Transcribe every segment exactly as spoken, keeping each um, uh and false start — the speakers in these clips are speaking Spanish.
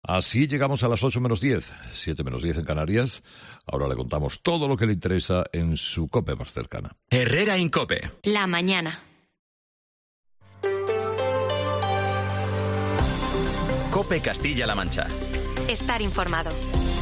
Así llegamos a las ocho menos diez, siete menos diez en Canarias. Ahora le contamos todo lo que le interesa en su COPE más cercana. Herrera en COPE. La mañana. COPE Castilla-La Mancha. Estar informado.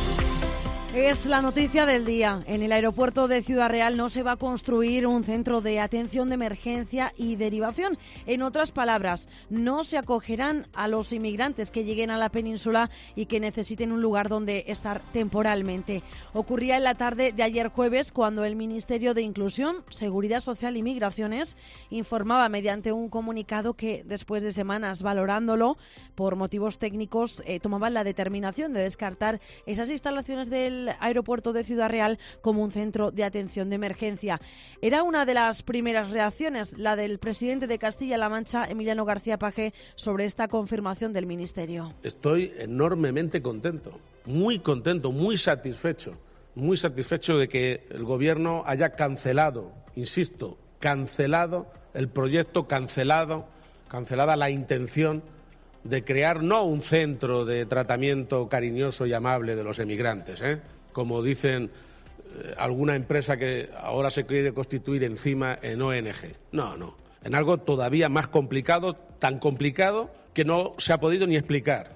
Es la noticia del día. En el aeropuerto de Ciudad Real no se va a construir un centro de atención de emergencia y derivación. En otras palabras, no se acogerán a los inmigrantes que lleguen a la península y que necesiten un lugar donde estar temporalmente. Ocurría en la tarde de ayer jueves cuando el Ministerio de Inclusión, Seguridad Social y Migraciones informaba mediante un comunicado que después de semanas valorándolo por motivos técnicos eh, tomaban la determinación de descartar esas instalaciones del aeropuerto de Ciudad Real como un centro de atención de emergencia. Era una de las primeras reacciones, la del presidente de Castilla-La Mancha, Emiliano García Paje, sobre esta confirmación del Ministerio. Estoy enormemente contento, muy contento, muy satisfecho, muy satisfecho de que el Gobierno haya cancelado, insisto, cancelado el proyecto, cancelado, cancelada la intención de crear no un centro de tratamiento cariñoso y amable de los emigrantes, ¿eh? como dicen eh, alguna empresa que ahora se quiere constituir encima en O N G. No, no, en algo todavía más complicado, tan complicado que no se ha podido ni explicar.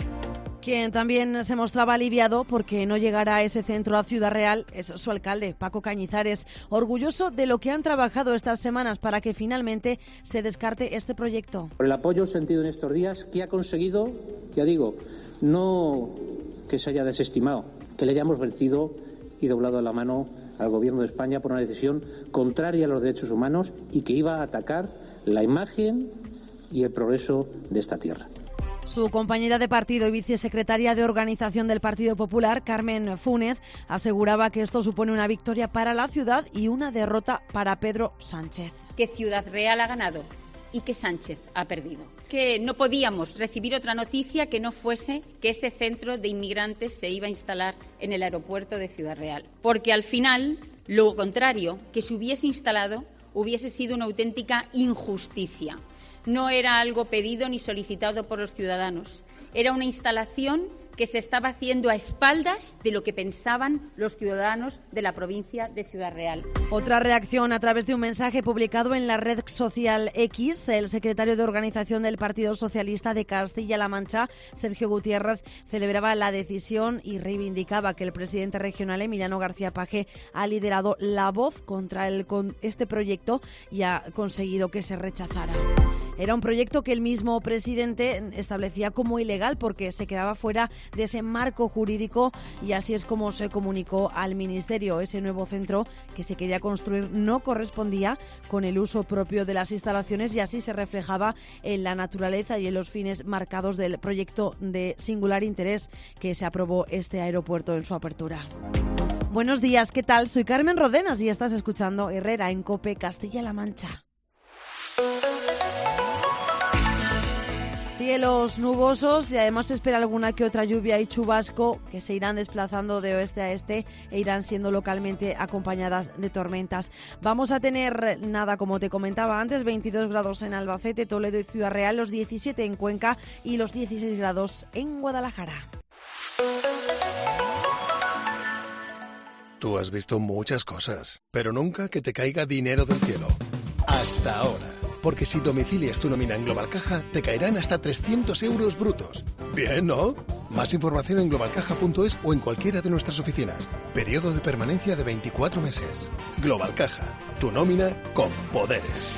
Quien también se mostraba aliviado porque no llegará ese centro a Ciudad Real es su alcalde, Paco Cañizares, orgulloso de lo que han trabajado estas semanas para que finalmente se descarte este proyecto. Por el apoyo sentido en estos días, que ha conseguido, ya digo, no que se haya desestimado, que le hayamos vencido y doblado la mano al Gobierno de España por una decisión contraria a los derechos humanos y que iba a atacar la imagen y el progreso de esta tierra. Su compañera de partido y vicesecretaria de Organización del Partido Popular, Carmen Fúnez, aseguraba que esto supone una victoria para la ciudad y una derrota para Pedro Sánchez. Que Ciudad Real ha ganado y que Sánchez ha perdido. Que no podíamos recibir otra noticia que no fuese que ese centro de inmigrantes se iba a instalar en el aeropuerto de Ciudad Real. Porque al final, lo contrario, que se hubiese instalado, hubiese sido una auténtica injusticia. No era algo pedido ni solicitado por los ciudadanos. Era una instalación que se estaba haciendo a espaldas de lo que pensaban los ciudadanos de la provincia de Ciudad Real. Otra reacción a través de un mensaje publicado en la red social X. El secretario de Organización del Partido Socialista de Castilla-La Mancha, Sergio Gutiérrez, celebraba la decisión y reivindicaba que el presidente regional, Emiliano García Paje, ha liderado la voz contra el, con este proyecto y ha conseguido que se rechazara. Era un proyecto que el mismo presidente establecía como ilegal porque se quedaba fuera de ese marco jurídico y así es como se comunicó al Ministerio. Ese nuevo centro que se quería construir no correspondía con el uso propio de las instalaciones y así se reflejaba en la naturaleza y en los fines marcados del proyecto de singular interés que se aprobó este aeropuerto en su apertura. Buenos días, ¿qué tal? Soy Carmen Rodenas y estás escuchando Herrera en COPE Castilla-La Mancha. Cielos nubosos y además se espera alguna que otra lluvia y chubasco que se irán desplazando de oeste a este e irán siendo localmente acompañadas de tormentas. Vamos a tener, nada, como te comentaba antes, veintidós grados en Albacete, Toledo y Ciudad Real, los diecisiete en Cuenca y los dieciséis grados en Guadalajara. Tú has visto muchas cosas, pero nunca que te caiga dinero del cielo. Hasta ahora. Porque si domicilias tu nómina en Global Caja, te caerán hasta trescientos euros brutos. Bien, ¿no? Más información en global caja punto es o en cualquiera de nuestras oficinas. Periodo de permanencia de veinticuatro meses. Global Caja, tu nómina con poderes.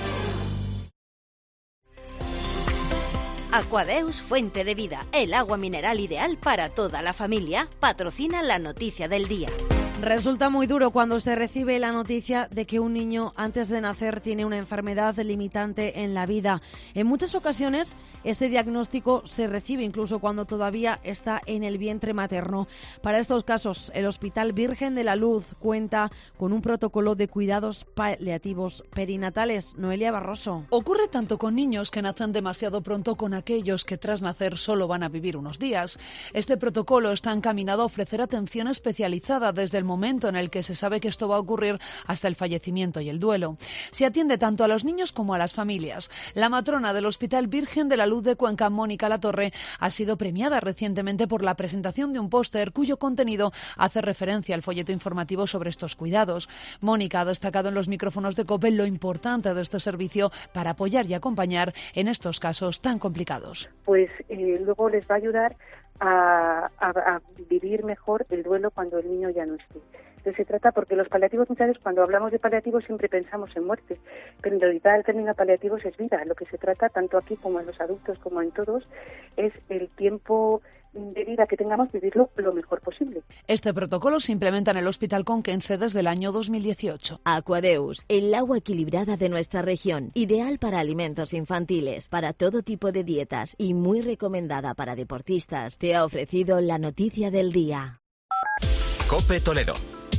Aquadeus Fuente de Vida, el agua mineral ideal para toda la familia, patrocina la noticia del día. Resulta muy duro cuando se recibe la noticia de que un niño antes de nacer tiene una enfermedad limitante en la vida. En muchas ocasiones este diagnóstico se recibe incluso cuando todavía está en el vientre materno. Para estos casos, el Hospital Virgen de la Luz cuenta con un protocolo de cuidados paliativos perinatales. Noelia Barroso. Ocurre tanto con niños que nacen demasiado pronto con aquellos que tras nacer solo van a vivir unos días. Este protocolo está encaminado a ofrecer atención especializada desde el el momento en el que se sabe que esto va a ocurrir hasta el fallecimiento y el duelo. Se atiende tanto a los niños como a las familias. La matrona del Hospital Virgen de la Luz de Cuenca, Mónica Latorre, ha sido premiada recientemente por la presentación de un póster cuyo contenido hace referencia al folleto informativo sobre estos cuidados. Mónica ha destacado en los micrófonos de COPE lo importante de este servicio para apoyar y acompañar en estos casos tan complicados. Pues eh, luego les va a ayudar a, a, a vivir mejor el duelo cuando el niño ya no esté. Entonces se trata, porque los paliativos, muchas veces cuando hablamos de paliativos siempre pensamos en muerte, pero en realidad el término paliativos es vida. Lo que se trata, tanto aquí como en los adultos como en todos, es el tiempo de vida que tengamos, vivirlo lo mejor posible. Este protocolo se implementa en el Hospital Conquense desde el año dos mil dieciocho. Aquadeus, el agua equilibrada de nuestra región, ideal para alimentos infantiles, para todo tipo de dietas y muy recomendada para deportistas, te ha ofrecido la noticia del día. COPE Toledo.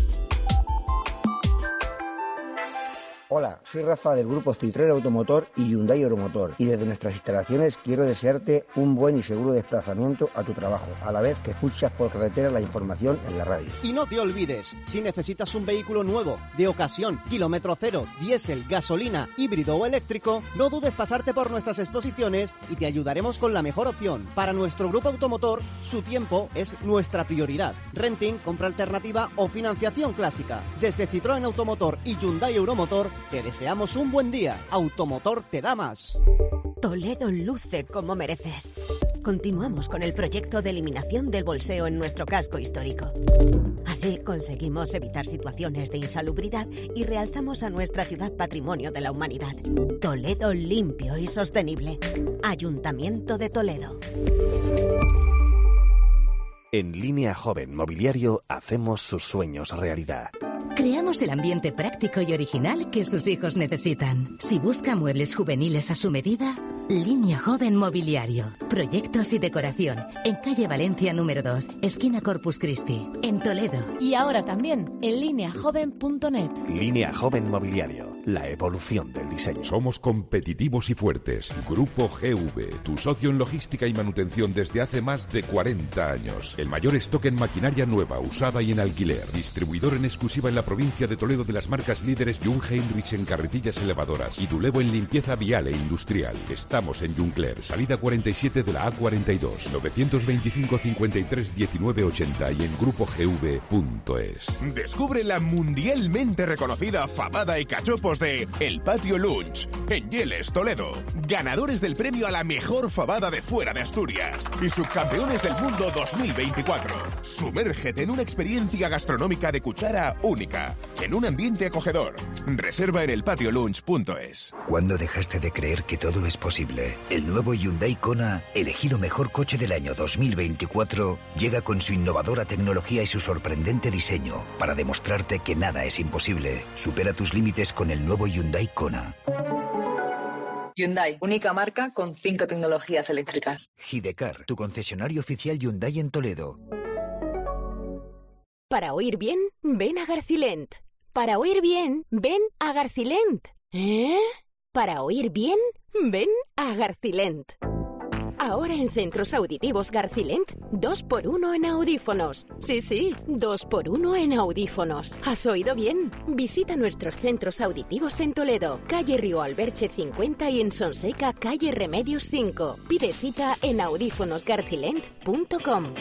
Hola, soy Rafa del grupo Citroën Automotor y Hyundai Euromotor, y desde nuestras instalaciones quiero desearte un buen y seguro desplazamiento a tu trabajo, a la vez que escuchas por carretera la información en la radio. Y no te olvides, si necesitas un vehículo nuevo, de ocasión, kilómetro cero, diésel, gasolina, híbrido o eléctrico, no dudes pasarte por nuestras exposiciones y te ayudaremos con la mejor opción. Para nuestro grupo automotor, su tiempo es nuestra prioridad. Renting, compra alternativa o financiación clásica. Desde Citroën Automotor y Hyundai Euromotor, te deseamos un buen día. Automotor te da más. Toledo luce como mereces. Continuamos con el proyecto de eliminación del bolseo en nuestro casco histórico. Así conseguimos evitar situaciones de insalubridad y realzamos a nuestra ciudad patrimonio de la humanidad. Toledo limpio y sostenible. Ayuntamiento de Toledo. En Línea Joven Mobiliario hacemos sus sueños realidad. Creamos el ambiente práctico y original que sus hijos necesitan. Si busca muebles juveniles a su medida, Línea Joven Mobiliario. Proyectos y decoración. En calle Valencia número dos, esquina Corpus Christi, en Toledo. Y ahora también en línea joven punto net. Línea Joven Mobiliario. La evolución del diseño. Somos competitivos y fuertes. Grupo G V, tu socio en logística y manutención desde hace más de cuarenta años. El mayor stock en maquinaria nueva, usada y en alquiler. Distribuidor en exclusiva en la provincia de Toledo de las marcas líderes Jung Heinrich en carretillas elevadoras y Dulevo en limpieza vial e industrial. Estamos en Juncler, salida cuarenta y siete de la A cuarenta y dos, novecientos veinticinco cincuenta y tres diecinueve ochenta y en grupo g v punto es. Descubre la mundialmente reconocida fabada y cachopos de El Patio Lunch en Yeles, Toledo. Ganadores del premio a la mejor fabada de fuera de Asturias y subcampeones del mundo dos mil veinticuatro. Sumérgete en una experiencia gastronómica de cuchara única, en un ambiente acogedor. Reserva en el patio lunch punto es. ¿Cuándo dejaste de creer que todo es posible? El nuevo Hyundai Kona, elegido mejor coche del año dos mil veinticuatro, llega con su innovadora tecnología y su sorprendente diseño para demostrarte que nada es imposible. Supera tus límites con el nuevo Hyundai Kona. Hyundai, única marca con cinco tecnologías eléctricas. Hidecar, tu concesionario oficial Hyundai en Toledo. Para oír bien, ven a Garcilent. Para oír bien, ven a Garcilent. ¿Eh? Para oír bien, ven a Garcilent. Ahora en Centros Auditivos Garcilent, dos por uno en audífonos. Sí, sí, dos por uno en audífonos. ¿Has oído bien? Visita nuestros centros auditivos en Toledo, calle Río Alberche cincuenta y en Sonseca, calle Remedios cinco. Pide cita en audífonos garcilent punto com.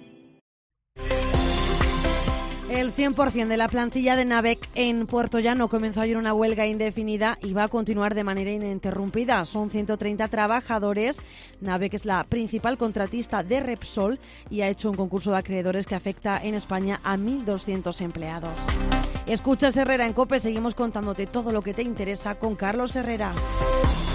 El cien por ciento de la plantilla de Navec en Puerto Llano comenzó ayer una huelga indefinida y va a continuar de manera ininterrumpida. Son ciento treinta trabajadores. Navec es la principal contratista de Repsol y ha hecho un concurso de acreedores que afecta en España a mil doscientos empleados. Escuchas Herrera en COPE, seguimos contándote todo lo que te interesa con Carlos Herrera.